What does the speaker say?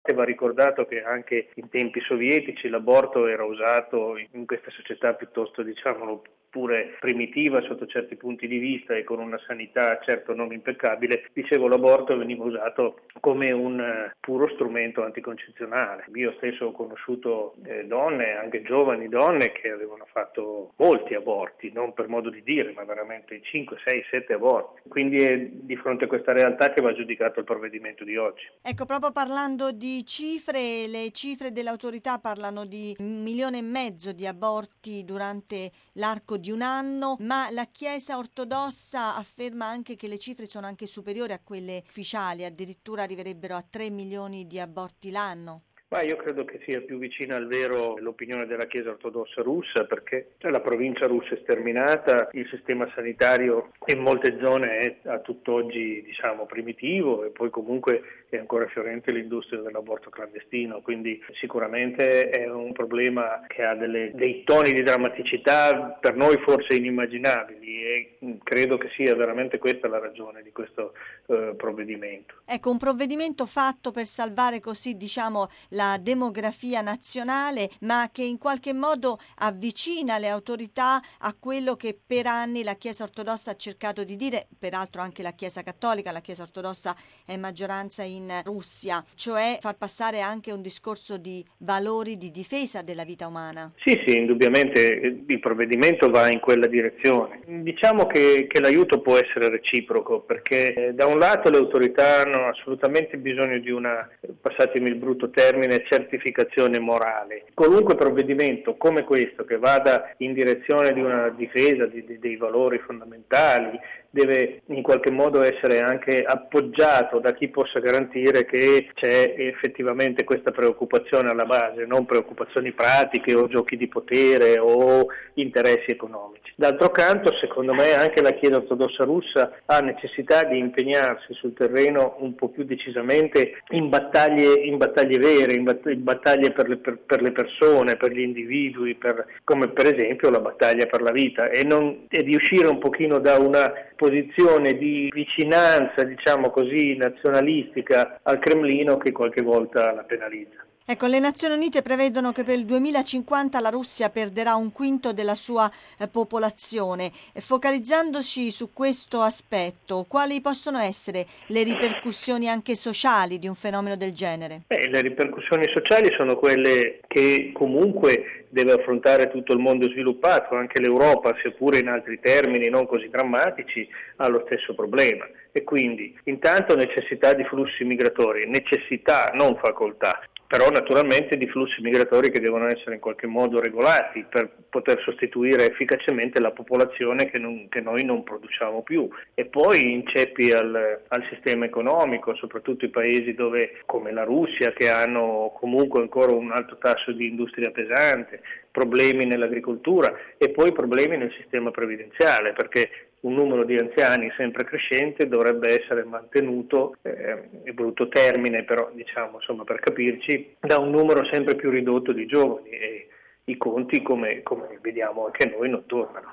parte va ricordato che anche in tempi sovietici l'aborto era usato in questa società piuttosto, diciamolo, pure primitiva sotto certi punti di vista e con una sanità certo non impeccabile. Dicevo, l'aborto veniva usato come un puro strumento anticoncezionale. Io stesso ho conosciuto donne, anche giovani donne, che avevano fatto molti aborti, non per modo di dire, ma veramente 5, 6, 7 aborti. Quindi è di fronte a questa realtà che va giudicato il provvedimento di oggi. Ecco, proprio parlando di cifre, le cifre dell'autorità parlano di 1,5 milioni di aborti durante l'arco di un anno, ma la Chiesa ortodossa afferma anche che le cifre sono anche superiori a quelle ufficiali, addirittura arriverebbero a 3 milioni di aborti l'anno. Ma io credo che sia più vicina al vero l'opinione della Chiesa ortodossa russa, perché la provincia russa è sterminata, il sistema sanitario in molte zone è a tutt'oggi, diciamo, primitivo, e poi comunque è ancora fiorente l'industria dell'aborto clandestino, quindi sicuramente è un problema che ha dei toni di drammaticità per noi forse inimmaginabili, e credo che sia veramente questa la ragione di questo provvedimento. Ecco, un provvedimento fatto per salvare così, diciamo, la demografia nazionale, ma che in qualche modo avvicina le autorità a quello che per anni la Chiesa ortodossa ha cercato di dire, peraltro anche la Chiesa cattolica. La Chiesa ortodossa è maggioranza in Russia, cioè far passare anche un discorso di valori di difesa della vita umana. Sì, indubbiamente il provvedimento va in quella direzione. Diciamo che l'aiuto può essere reciproco, perché da un lato le autorità hanno assolutamente bisogno di una, passatemi il brutto termine, certificazione morale. Qualunque provvedimento come questo che vada in direzione di una difesa dei valori fondamentali deve in qualche modo essere anche appoggiato da chi possa garantire che c'è effettivamente questa preoccupazione alla base, non preoccupazioni pratiche o giochi di potere o interessi economici. D'altro canto, secondo me, anche la Chiesa ortodossa russa ha necessità di impegnarsi sul terreno un po' più decisamente in battaglie vere, in battaglie per le persone, per gli individui, come per esempio la battaglia per la vita, e di uscire un pochino da una posizione di vicinanza, diciamo così, nazionalistica al Cremlino che qualche volta la penalizza. Ecco, le Nazioni Unite prevedono che per il 2050 la Russia perderà 1/5 della sua popolazione. Focalizzandoci su questo aspetto, quali possono essere le ripercussioni anche sociali di un fenomeno del genere? Le ripercussioni sociali sono quelle che comunque deve affrontare tutto il mondo sviluppato, anche l'Europa, seppure in altri termini non così drammatici, ha lo stesso problema. E quindi intanto necessità di flussi migratori, necessità, non facoltà, però naturalmente di flussi migratori che devono essere in qualche modo regolati per poter sostituire efficacemente la popolazione che noi non produciamo più, e poi inceppi al sistema economico, soprattutto i paesi come la Russia, che hanno comunque ancora un alto tasso di industria pesante, problemi nell'agricoltura e poi problemi nel sistema previdenziale, perché un numero di anziani sempre crescente dovrebbe essere mantenuto, è brutto termine, però diciamo, insomma, per capirci, da un numero sempre più ridotto di giovani, e i conti, come vediamo anche noi, non tornano.